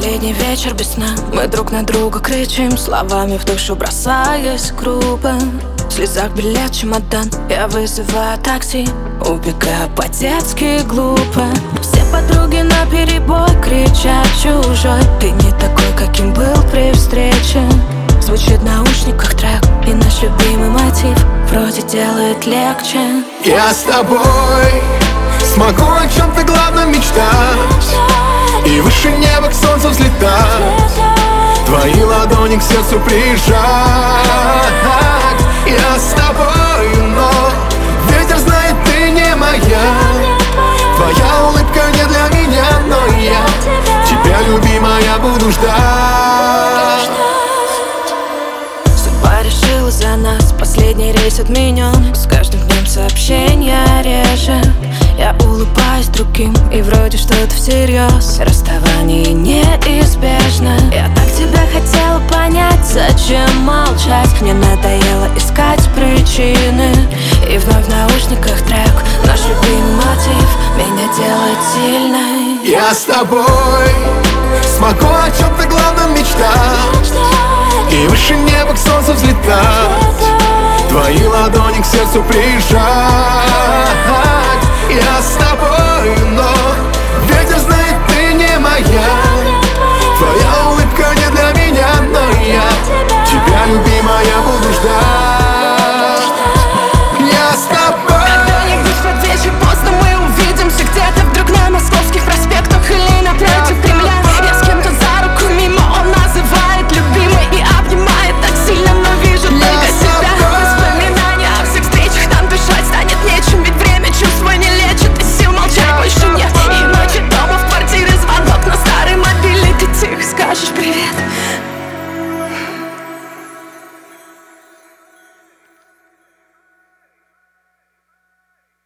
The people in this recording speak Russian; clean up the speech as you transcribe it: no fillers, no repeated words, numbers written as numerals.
Последний вечер без сна, мы друг на друга кричим, словами в душу бросаясь грубо. В слезах билет, чемодан, я вызываю такси, убегаю по-детски глупо. Все подруги наперебой кричат чужой, ты не такой, каким был при встрече. Звучит в наушниках трек, и наш любимый мотив вроде делает легче. Я с тобой смогу о чем-то главном мечтать, и выше неба к солнцу взлетать, твои ладони к сердцу прижать. Я с тобой, но ветер знает, ты не моя. Твоя улыбка не для меня, но я тебя, любимая, буду ждать. Судьба решила за нас, последний рейс отменен. С каждым днем сообщения реже. Я улыбаюсь другим, и вроде что-то всерьез. Расставание неизбежно. Я так тебя хотела понять, зачем молчать? Мне надоело искать причины. И вновь в наушниках трек, наш любимый мотив меня делает сильной. Я с тобой смогу о чем-то главном мечтать, и выше неба к солнцу взлетать, твои ладони к сердцу прижать. Я с тобой.